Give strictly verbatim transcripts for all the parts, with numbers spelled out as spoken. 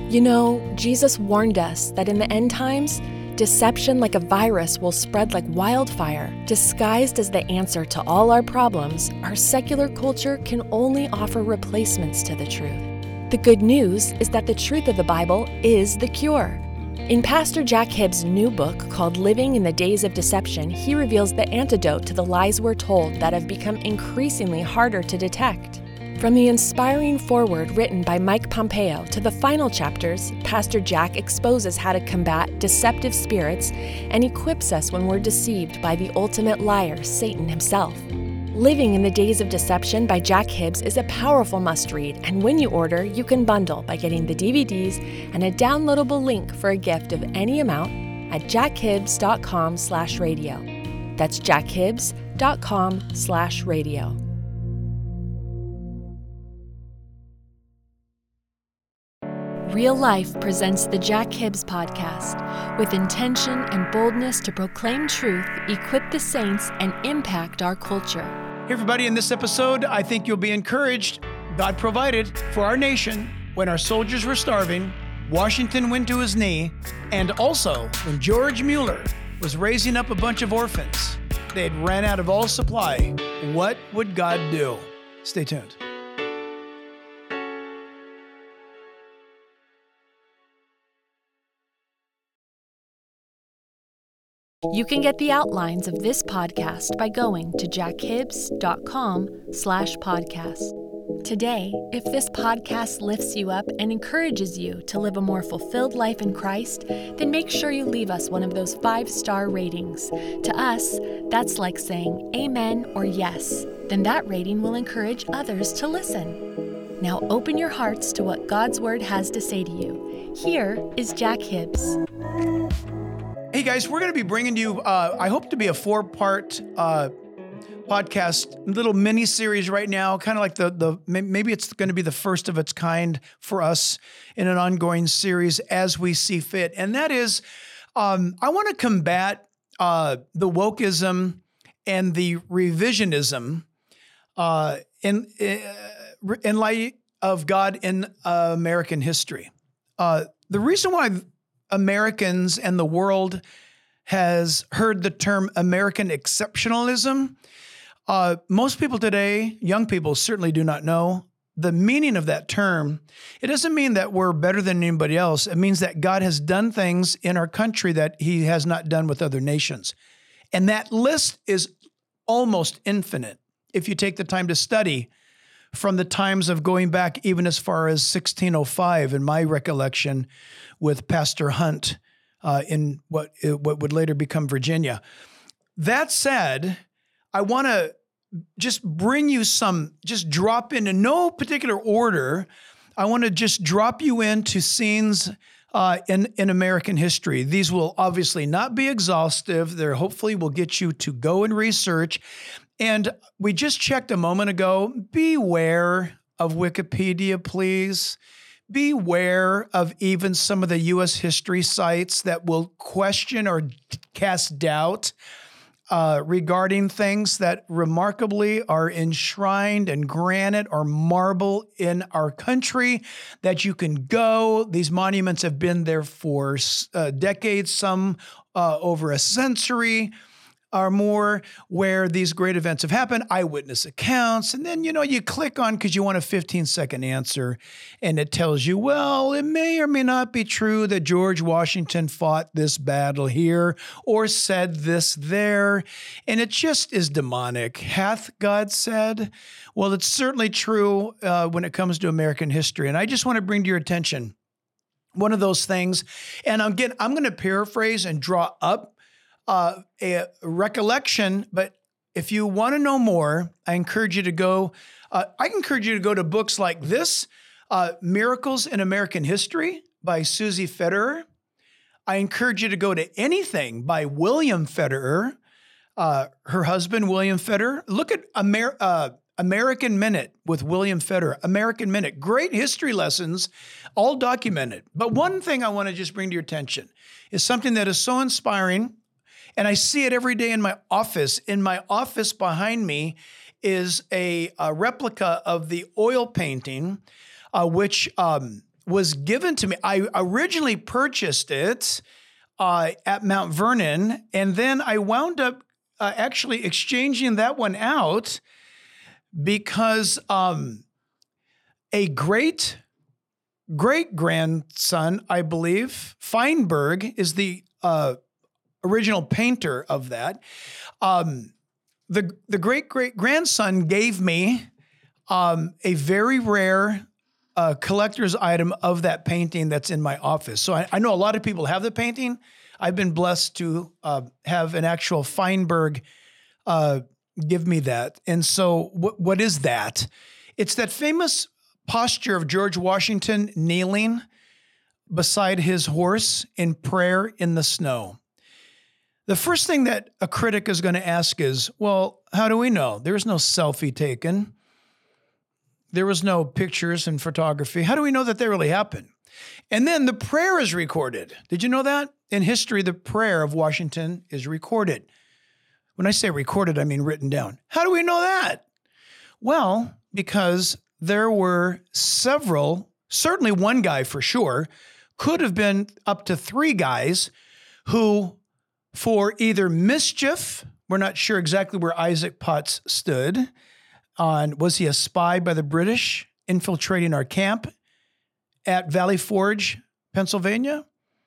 You know, Jesus warned us that in the end times, deception like a virus will spread like wildfire. Disguised as the answer to all our problems, our secular culture can only offer replacements to the truth. The good news is that the truth of the Bible is the cure. In Pastor Jack Hibbs' new book called Living in the Days of Deception, he reveals the antidote to the lies we're told that have become increasingly harder to detect. From the inspiring foreword written by Mike Pompeo to the final chapters, Pastor Jack exposes how to combat deceptive spirits and equips us when we're deceived by the ultimate liar, Satan himself. Living in the Days of Deception by Jack Hibbs is a powerful must-read, and when you order, you can bundle by getting the D V Ds and a downloadable link for a gift of any amount at jackhibbs.com slash radio. That's jackhibbs.com slash radio. Real Life presents the Jack Hibbs Podcast, with intention and boldness to proclaim truth, equip the saints, and impact our culture. Hey everybody, in this episode, I think you'll be encouraged. God provided for our nation when our soldiers were starving, Washington went to his knee, and also when George Mueller was raising up a bunch of orphans. They had ran out of all supply. What would God do? Stay tuned. You can get the outlines of this podcast by going to jackhibbs.com slash podcast. Today, if this podcast lifts you up and encourages you to live a more fulfilled life in Christ, then make sure you leave us one of those five-star ratings. To us, that's like saying amen or yes. Then that rating will encourage others to listen. Now open your hearts to what God's Word has to say to you. Here is Jack Hibbs. Hey guys, we're going to be bringing you, uh, I hope to be a four-part uh, podcast, little mini-series right now, kind of like the, the maybe it's going to be the first of its kind for us in an ongoing series as we see fit. And that is, um, I want to combat uh, the wokeism and the revisionism uh, in, in light of God in uh, American history. Uh, the reason why Americans and the world has heard the term American exceptionalism. Uh, most people today, young people certainly do not know the meaning of that term. It doesn't mean that we're better than anybody else. It means that God has done things in our country that he has not done with other nations. And that list is almost infinite if you take the time to study from the times of going back even as far as sixteen oh five, in my recollection, with Pastor Hunt uh, in what what would later become Virginia. That said, I want to just bring you some, just drop in, in no particular order. I want to just drop you into scenes uh, in, in American history. These will obviously not be exhaustive. They hopefully will get you to go and research. And we just checked a moment ago, beware of Wikipedia, please. Beware of even some of the U S history sites that will question or cast doubt uh, regarding things that remarkably are enshrined in granite or marble in our country, that you can go. These monuments have been there for uh, decades, some uh, over a century or more, where these great events have happened, eyewitness accounts, and then, you know, you click on because you want a fifteen-second answer, and it tells you, well, it may or may not be true that George Washington fought this battle here or said this there, and it just is demonic. Hath God said? Well, it's certainly true uh, when it comes to American history, and I just want to bring to your attention one of those things, and again, I'm going to paraphrase and draw up Uh, a recollection, but if you want to know more, I encourage you to go, uh, I encourage you to go to books like this, uh, Miracles in American History by Susie Federer. I encourage you to go to Anything by William Federer, uh, her husband, William Federer. Look at Amer- uh, American Minute with William Federer, American Minute, great history lessons, all documented. But one thing I want to just bring to your attention is something that is so inspiring. And I see it every day in my office. In my office behind me is a, a replica of the oil painting, uh, which um, was given to me. I originally purchased it uh, at Mount Vernon, and then I wound up uh, actually exchanging that one out because um, a great great grandson, I believe, Feinberg is the uh, original painter of that. Um, the the great great grandson gave me um, a very rare uh, collector's item of that painting that's in my office. So I, I know a lot of people have the painting. I've been blessed to uh, have an actual Feinberg uh, give me that. And so what what is that? It's that famous posture of George Washington kneeling beside his horse in prayer in the snow. The first thing that a critic is going to ask is, well, how do we know? There's no selfie taken. There was no pictures and photography. How do we know that they really happened? And then the prayer is recorded. Did you know that? In history, the prayer of Washington is recorded. When I say recorded, I mean written down. How do we know that? Well, because there were several, certainly one guy for sure, could have been up to three guys who, for either mischief, we're not sure exactly where Isaac Potts stood on, was he a spy by the British infiltrating our camp at Valley Forge, Pennsylvania?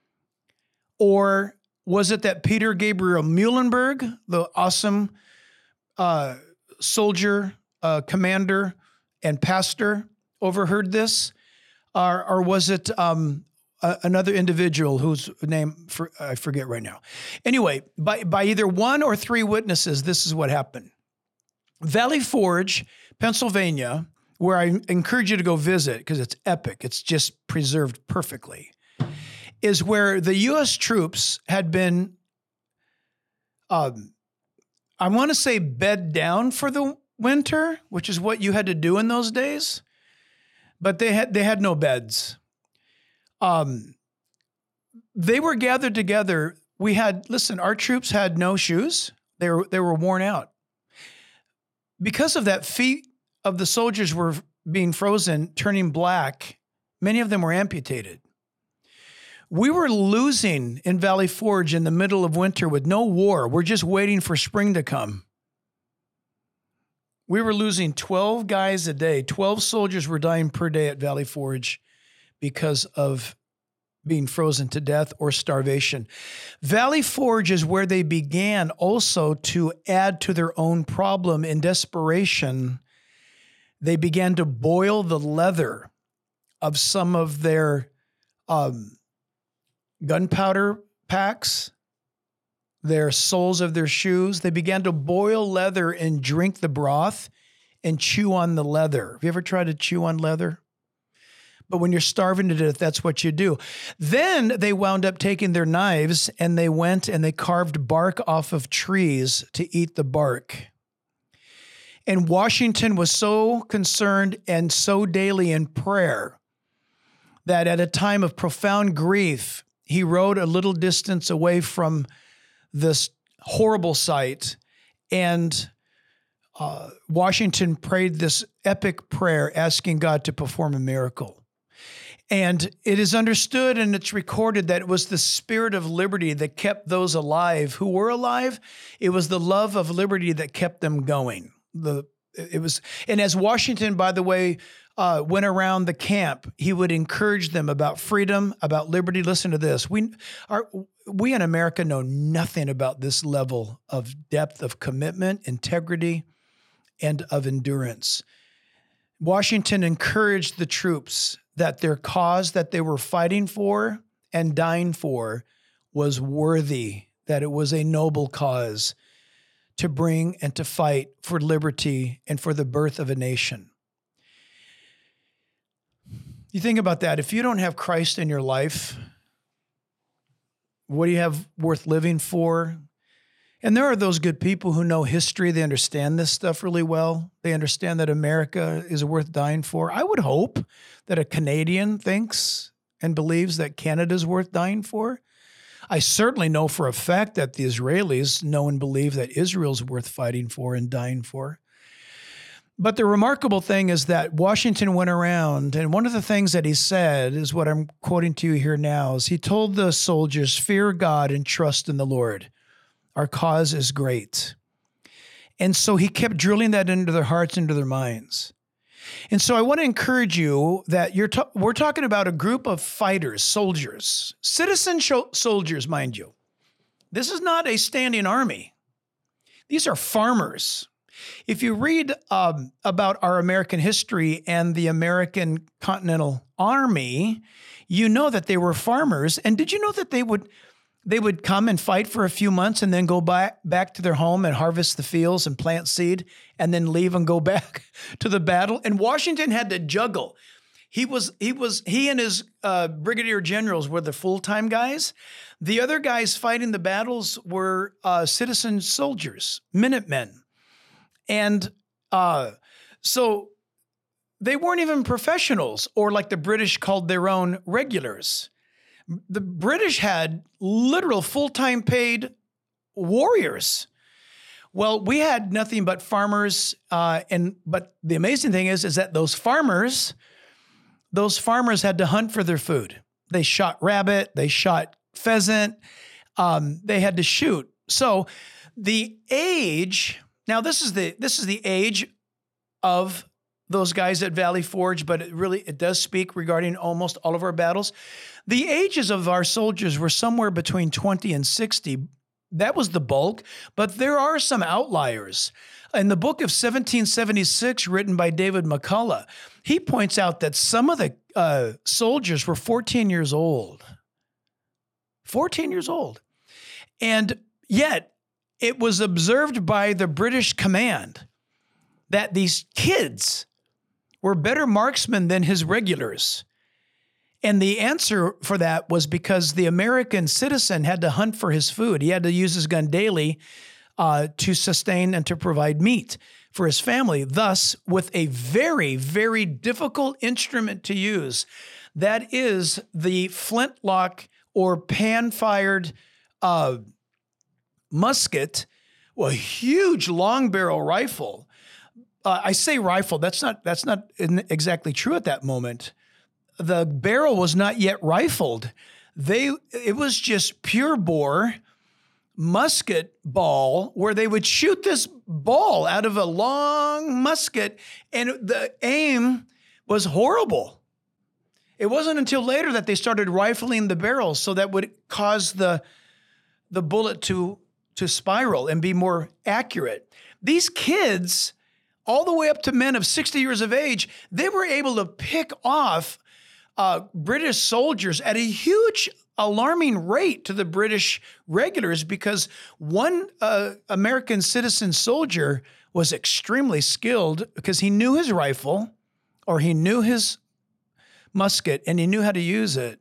Or was it that Peter Gabriel Muhlenberg, the awesome uh, soldier, uh, commander, and pastor, overheard this? Or, or was it um, a, another individual whose name for, I forget right now? Anyway, by, by either one or three witnesses, this is what happened. Valley Forge, Pennsylvania, where I encourage you to go visit because it's epic. It's just preserved perfectly, is where the U S troops had been, um, I want to say, bed down for the winter, which is what you had to do in those days, but they had they had no beds. Um, they were gathered together. We had, listen, our troops had no shoes. They were they were worn out. Because of that, feet of the soldiers were being frozen, turning black. Many of them were amputated. We were losing in Valley Forge in the middle of winter with no war. We're just waiting for spring to come. We were losing twelve guys a day. twelve soldiers were dying per day at Valley Forge because of being frozen to death or starvation. Valley Forge is where they began also to add to their own problem. In desperation, they began to boil the leather of some of their um, gunpowder packs, their soles of their shoes. They began to boil leather and drink the broth and chew on the leather. Have you ever tried to chew on leather? But when you're starving to death, that's what you do. Then they wound up taking their knives and they went and they carved bark off of trees to eat the bark. And Washington was so concerned and so daily in prayer that at a time of profound grief, he rode a little distance away from this horrible sight, and uh, Washington prayed this epic prayer asking God to perform a miracle. And it is understood and it's recorded that it was the spirit of liberty that kept those alive who were alive. It was the love of liberty that kept them going. The it was, and as Washington, by the way, uh, went around the camp, he would encourage them about freedom, about liberty. Listen to this. We are, we in America know nothing about this level of depth of commitment, integrity, and of endurance. Washington encouraged the troops that their cause that they were fighting for and dying for was worthy, that it was a noble cause to bring and to fight for liberty and for the birth of a nation. You think about that. If you don't have Christ in your life, what do you have worth living for? And there are those good people who know history. They understand this stuff really well. They understand that America is worth dying for. I would hope that a Canadian thinks and believes that Canada is worth dying for. I certainly know for a fact that the Israelis know and believe that Israel's worth fighting for and dying for. But the remarkable thing is that Washington went around, and one of the things that he said is what I'm quoting to you here now, is he told the soldiers, fear God and trust in the Lord. Our cause is great. And so he kept drilling that into their hearts, into their minds. And so I want to encourage you that you're ta- we're talking about a group of fighters, soldiers, citizen sho- soldiers, mind you. This is not a standing army. These are farmers. If you read um, about our American history and the American Continental Army, you know that they were farmers. And did you know that they would they would come and fight for a few months and then go back, back to their home and harvest the fields and plant seed and then leave and go back to the battle? And Washington had to juggle. He was he was he and his uh, brigadier generals were the full-time guys. The other guys fighting the battles were uh, citizen soldiers, Minutemen. And uh, so they weren't even professionals, or like the British called their own regulars. The British had literal full-time paid warriors. Well, we had nothing but farmers. Uh, and but the amazing thing is, is that those farmers, those farmers had to hunt for their food. They shot rabbit, they shot pheasant, um, they had to shoot. So the age... Now, this is the this is the age of those guys at Valley Forge, but it really it does speak regarding almost all of our battles. The ages of our soldiers were somewhere between twenty and sixty. That was the bulk, but there are some outliers. In the book of seventeen seventy-six, written by David McCullough, he points out that some of the uh, soldiers were fourteen years old. fourteen years old. And yet, it was observed by the British command that these kids were better marksmen than his regulars. And the answer for that was because the American citizen had to hunt for his food. He had to use his gun daily uh, to sustain and to provide meat for his family. Thus, with a very, very difficult instrument to use, that is the flintlock or pan-fired uh musket, well, a huge long barrel rifle. Uh, I say rifle, that's not that's not exactly true at that moment. The barrel was not yet rifled. They it was just pure bore musket ball where they would shoot this ball out of a long musket, and the aim was horrible. It wasn't until later that they started rifling the barrels, so that would cause the the bullet to to spiral and be more accurate. These kids, all the way up to men of sixty years of age, they were able to pick off uh, British soldiers at a huge, alarming rate to the British regulars, because one uh, American citizen soldier was extremely skilled because he knew his rifle or he knew his musket and he knew how to use it.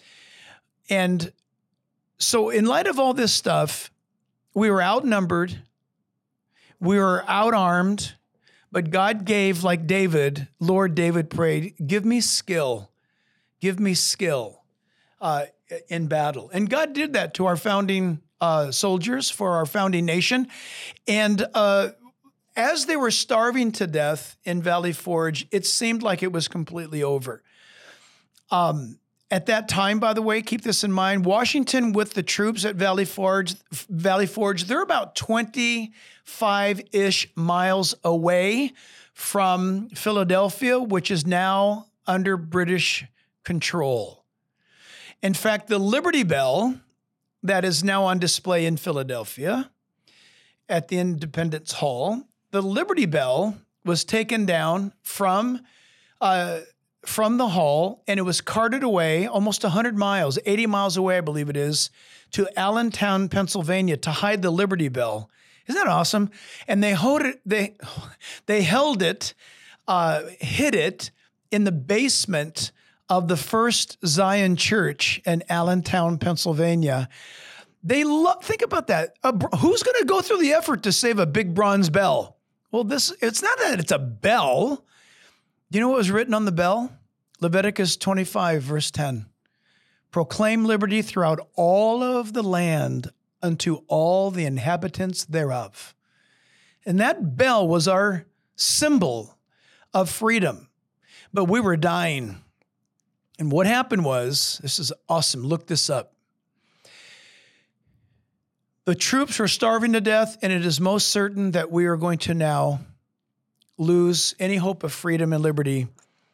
And so in light of all this stuff, we were outnumbered, we were outarmed, but God gave, like David, Lord David prayed, give me skill, give me skill uh, in battle. And God did that to our founding uh, soldiers for our founding nation. And uh, as they were starving to death in Valley Forge, it seemed like it was completely over. Um, At that time, by the way, keep this in mind, Washington with the troops at Valley Forge, Valley Forge, they're about twenty-five-ish miles away from Philadelphia, which is now under British control. In fact, the Liberty Bell that is now on display in Philadelphia at the Independence Hall, the Liberty Bell was taken down from uh, from the hall, and it was carted away almost one hundred miles, eighty miles away, I believe it is, to Allentown, Pennsylvania, to hide the Liberty Bell. Isn't that awesome? And they hold it, they, they held it, uh, hid it in the basement of the First Zion Church in Allentown, Pennsylvania. They lo- think about that. Uh, who's going to go through the effort to save a big bronze bell? Well, this it's not that it's a bell. Do you know what was written on the bell? Leviticus twenty-five, verse ten. Proclaim liberty throughout all of the land unto all the inhabitants thereof. And that bell was our symbol of freedom. But we were dying. And what happened was, this is awesome, look this up. The troops were starving to death, and it is most certain that we are going to now lose any hope of freedom and liberty.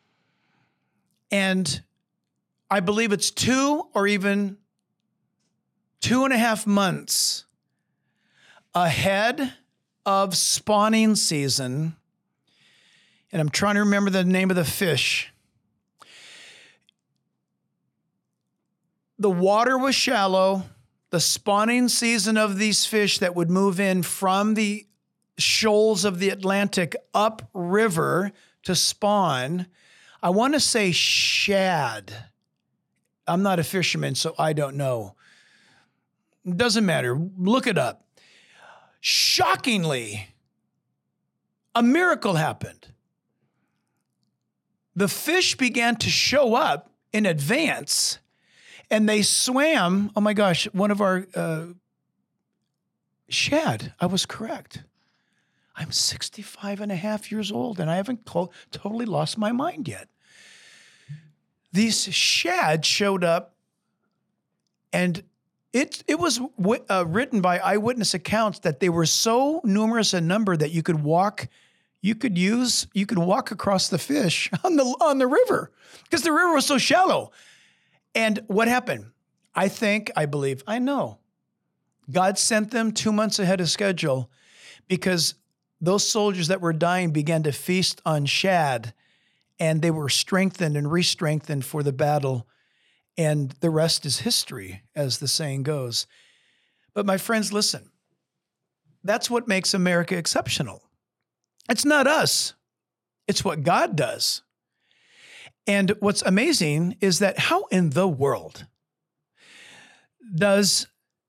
And I believe it's two or even two and a half months ahead of spawning season. And I'm trying to remember the name of the fish. The water was shallow. The spawning season of these fish that would move in from the shoals of the Atlantic upriver to spawn, I want to say shad. I'm not a fisherman, so I don't know. It doesn't matter. Look it up. Shockingly, a miracle happened. The fish began to show up in advance, and they swam. Oh my gosh, one of our uh, shad. I was correct. I'm sixty-five and a half years old, and I haven't to- totally lost my mind yet. These shad showed up, and it it was w- uh, written by eyewitness accounts that they were so numerous in number that you could walk, you could use, you could walk across the fish on the on the river because the river was so shallow. And what happened? I think, I believe, I know, God sent them two months ahead of schedule because those soldiers that were dying began to feast on shad, and they were strengthened and re-strengthened for the battle. And the rest is history, as the saying goes. But my friends, listen, that's what makes America exceptional. It's not us. It's what God does. And what's amazing is that how in the world does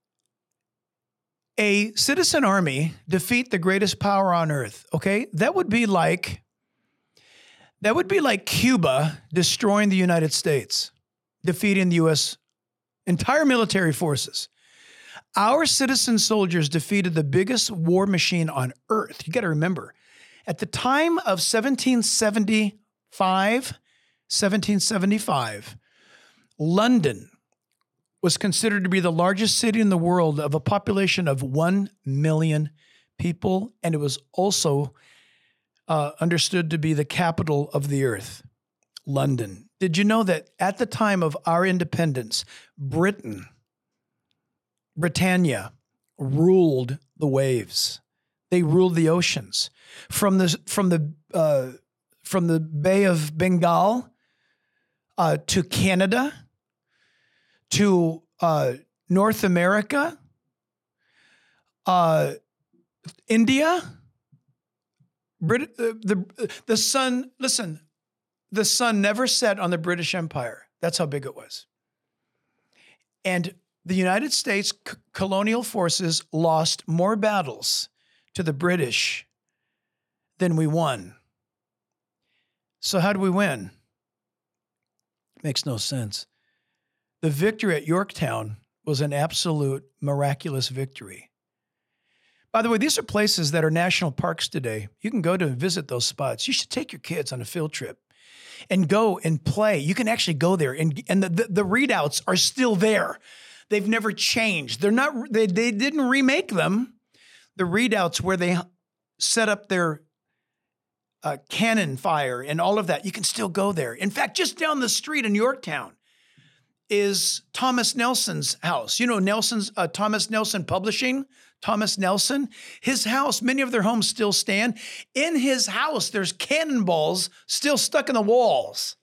a citizen army defeat the greatest power on earth? Okay, that would be like, that would be like Cuba destroying the United States, defeating the U S entire military forces. Our citizen soldiers defeated the biggest war machine on earth. You got to remember, at the time of seventeen seventy-five, seventeen seventy-five, London was considered to be the largest city in the world of a population of one million people, and it was also uh, understood to be the capital of the earth, London. Did you know that at the time of our independence, Britain, Britannia, ruled the waves? They ruled the oceans. From the from the uh, from the Bay of Bengal uh, to Canada, to uh, North America, uh, India, Brit- uh, the the sun. Listen, the sun never set on the British Empire. That's how big it was. And the United States c- colonial forces lost more battles to the British than we won. So how do we win? Makes no sense. The victory at Yorktown was an absolute miraculous victory. By the way, these are places that are national parks today. You can go to and visit those spots. You should take your kids on a field trip and go and play. You can actually go there, and, and the, the, the readouts are still there. They've never changed. They're not, they, they didn't remake them. The readouts where they set up their uh, cannon fire and all of that, you can still go there. In fact, just down the street in Yorktown is Thomas Nelson's house. You know, Nelson's uh, Thomas Nelson Publishing, Thomas Nelson, his house, many of their homes still stand. In his house, there's cannonballs still stuck in the walls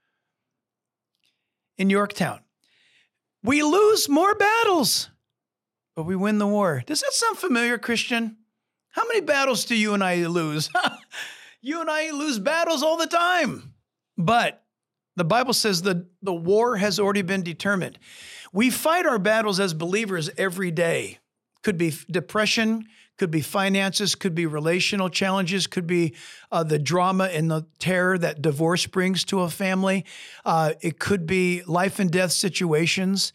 in Yorktown. We lose more battles, but we win the war. Does that sound familiar, Christian? How many battles do you and I lose? You and I lose battles all the time. But the Bible says that the war has already been determined. We fight our battles as believers every day. Could be depression, could be finances, could be relational challenges, could be uh, the drama and the terror that divorce brings to a family. Uh, it could be life and death situations.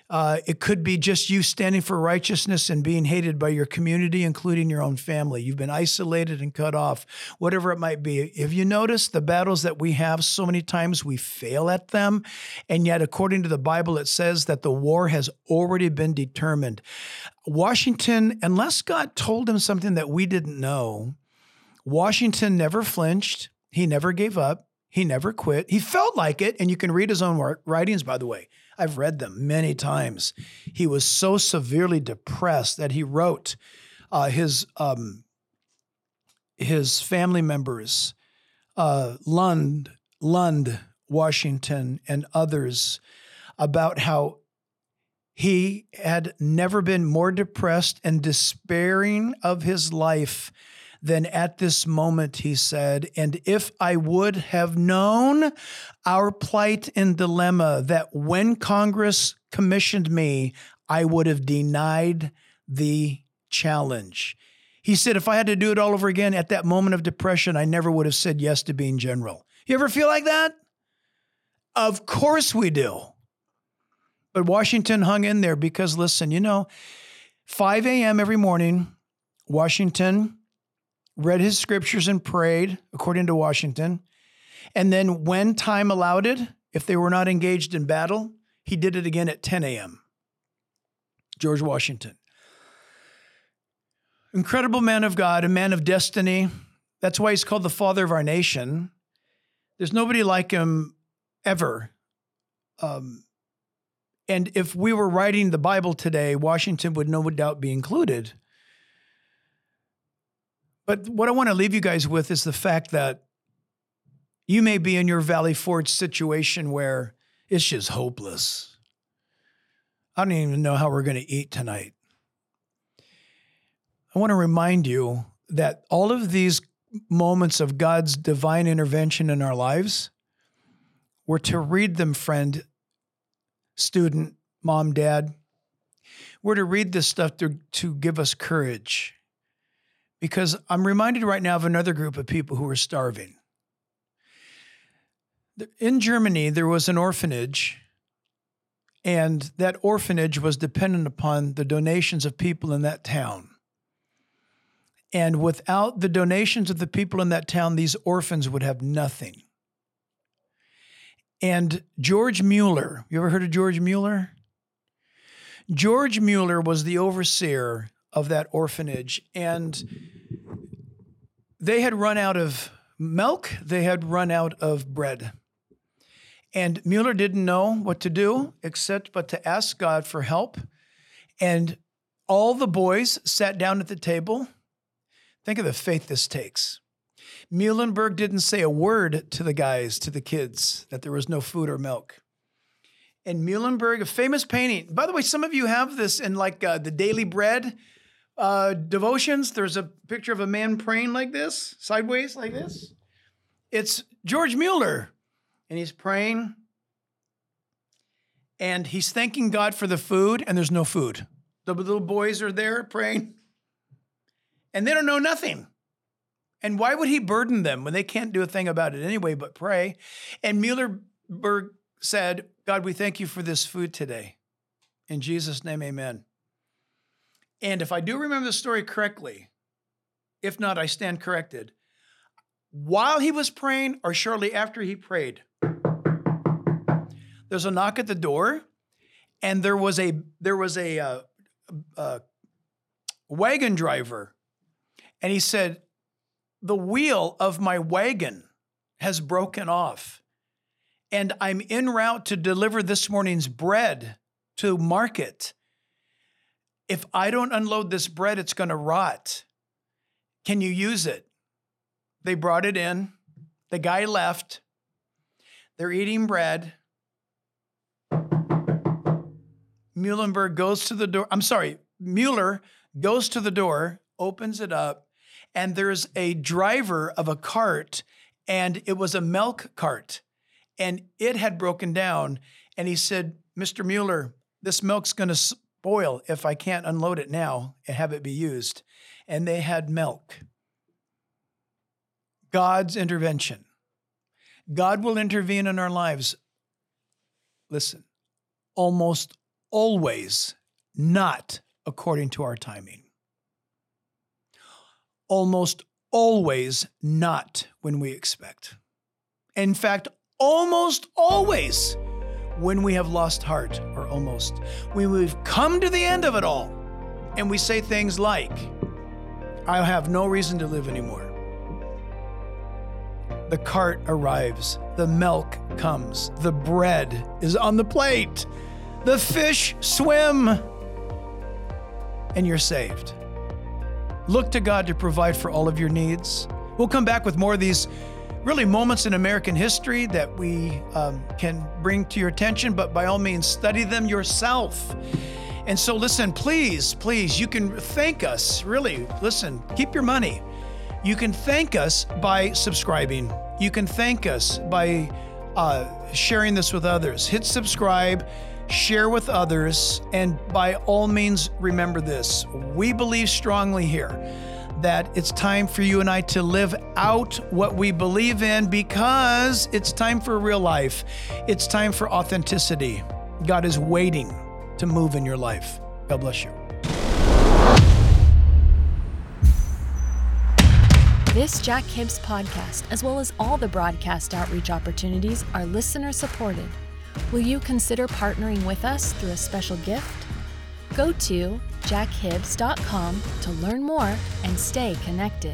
Uh, it could be just you standing for righteousness and being hated by your community, including your own family. You've been isolated and cut off, whatever it might be. If you notice the battles that we have, so many times we fail at them. And yet, according to the Bible, it says that the war has already been determined. Washington, unless God told him something that we didn't know, Washington never flinched. He never gave up. He never quit. He felt like it. And you can read his own writings, by the way. I've read them many times. He was so severely depressed that he wrote uh, his um, his family members, uh, Lund, Lund, Washington, and others, about how he had never been more depressed and despairing of his life than at this moment, he said. And if I would have known our plight and dilemma, that when Congress commissioned me, I would have denied the challenge. He said, if I had to do it all over again at that moment of depression, I never would have said yes to being general. You ever feel like that? Of course we do. But Washington hung in there because, listen, you know, five a.m. every morning, Washington read his scriptures and prayed, according to Washington. And then when time allowed it, if they were not engaged in battle, he did it again at ten a.m. George Washington. Incredible man of God, a man of destiny. That's why he's called the father of our nation. There's nobody like him ever. Um, and if we were writing the Bible today, Washington would no doubt be included. But what I want to leave you guys with is the fact that you may be in your Valley Forge situation where it's just hopeless. I don't even know how we're going to eat tonight. I want to remind you that all of these moments of God's divine intervention in our lives, we're to read them, friend, student, mom, dad. We're to read this stuff to, to give us courage. Because I'm reminded right now of another group of people who are starving. In Germany, there was an orphanage, and that orphanage was dependent upon the donations of people in that town. And without the donations of the people in that town, these orphans would have nothing. And George Mueller, you ever heard of George Mueller? George Mueller was the overseer of that orphanage, and they had run out of milk, they had run out of bread. And Mueller didn't know what to do except but to ask God for help. And all the boys sat down at the table. Think of the faith this takes. Muhlenberg didn't say a word to the guys, to the kids, that there was no food or milk. And Muhlenberg, a famous painting. By the way, some of you have this in like uh, the Daily Bread uh, devotions. There's a picture of a man praying like this, sideways like this. It's George Mueller. And he's praying. And he's thanking God for the food, and there's no food. The little boys are there praying. And they don't know nothing. And why would he burden them when they can't do a thing about it anyway but pray? And Muhlenberg said, God, we thank you for this food today. In Jesus' name, amen. And if I do remember the story correctly, if not, I stand corrected. While he was praying or shortly after he prayed, there's a knock at the door, and there was a there was a, uh, a wagon driver, and he said, the wheel of my wagon has broken off, and I'm en route to deliver this morning's bread to market. If I don't unload this bread, it's going to rot. Can you use it? They brought it in. The guy left. They're eating bread. Muhlenberg goes to the door. I'm sorry. Mueller goes to the door, opens it up, and there's a driver of a cart, and it was a milk cart, and it had broken down. And he said, Mister Mueller, this milk's going to spoil if I can't unload it now and have it be used. And they had milk. God's intervention. God will intervene in our lives. Listen, almost always not according to our timing. Almost always not when we expect. In fact, almost always when we have lost heart, or almost, when we've come to the end of it all, and we say things like, I have no reason to live anymore. The cart arrives, the milk comes, the bread is on the plate, the fish swim, and you're saved. Look to God to provide for all of your needs. We'll come back with more of these really moments in American history that we um, can bring to your attention, but by all means, study them yourself. And so listen, please, please, you can thank us, really, listen, keep your money. You can thank us by subscribing. You can thank us by uh, sharing this with others. Hit subscribe, share with others, and by all means, remember this. We believe strongly here that it's time for you and I to live out what we believe in, because it's time for real life. It's time for authenticity. God is waiting to move in your life. God bless you. This Jack Hibbs podcast, as well as all the broadcast outreach opportunities, are listener supported. Will you consider partnering with us through a special gift? Go to jack hibbs dot com to learn more and stay connected.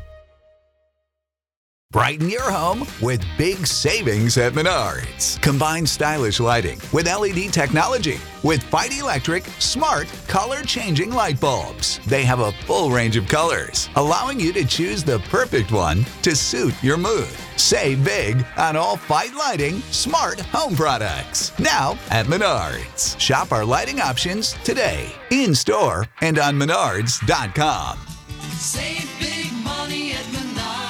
Brighten your home with big savings at Menards. Combine stylish lighting with L E D technology with Fight Electric smart color-changing light bulbs. They have a full range of colors, allowing you to choose the perfect one to suit your mood. Save big on all Fight Lighting smart home products. Now at Menards. Shop our lighting options today, in-store and on menards dot com. Save big money at Menards.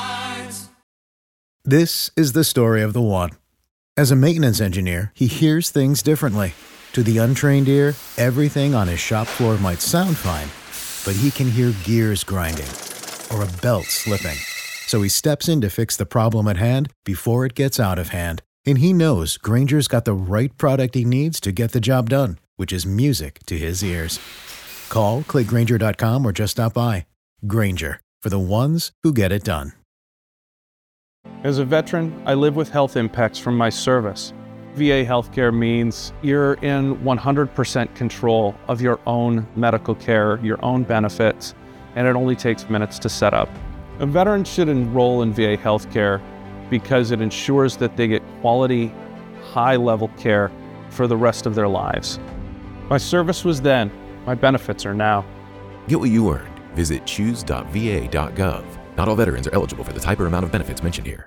This is the story of the one. As a maintenance engineer, he hears things differently. To the untrained ear, everything on his shop floor might sound fine, but he can hear gears grinding or a belt slipping. So he steps in to fix the problem at hand before it gets out of hand. And he knows Grainger's got the right product he needs to get the job done, which is music to his ears. Call, click Grainger dot com, or just stop by. Grainger, for the ones who get it done. As a veteran, I live with health impacts from my service. V A healthcare means you're in one hundred percent control of your own medical care, your own benefits, and it only takes minutes to set up. A veteran should enroll in V A healthcare because it ensures that they get quality, high-level care for the rest of their lives. My service was then, my benefits are now. Get what you earned. Visit choose dot v a dot gov. Not all veterans are eligible for the type or amount of benefits mentioned here.